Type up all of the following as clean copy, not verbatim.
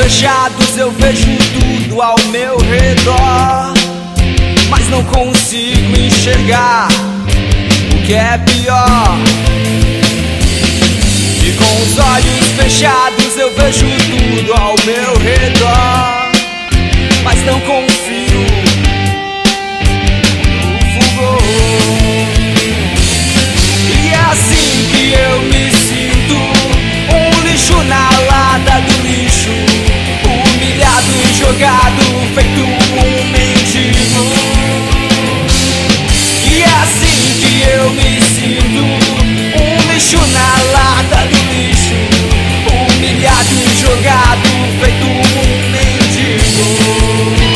fechados eu vejo tudo ao meu redor, mas não consigo enxergar o que é pior. E com os olhos fechados eu vejo tudo ao meu redor, mas não confio no fulgor. E é assim que eu me sinto, um lixo na lata do lixo, humilhado e jogado, feito um mendigo. E é assim que eu me sinto, um lixo na lata do lixo, humilhado e jogado, feito um mendigo.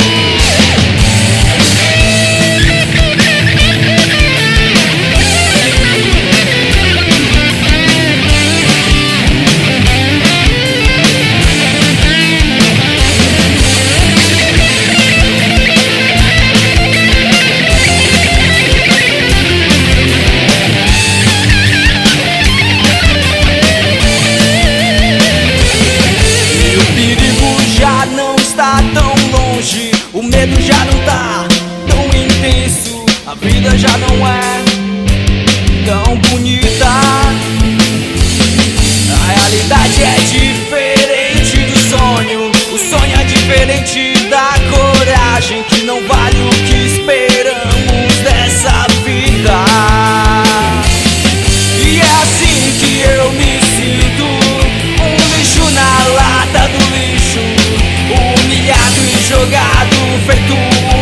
O medo já não tá tão intenso, a vida já não é tão bonita. A realidade é diferente do sonho, o sonho é diferente da coragem, que não vale o que esperamos dessa vida. E é assim que eu me sinto, um lixo na lata do lixo, humilhado e jogado, feito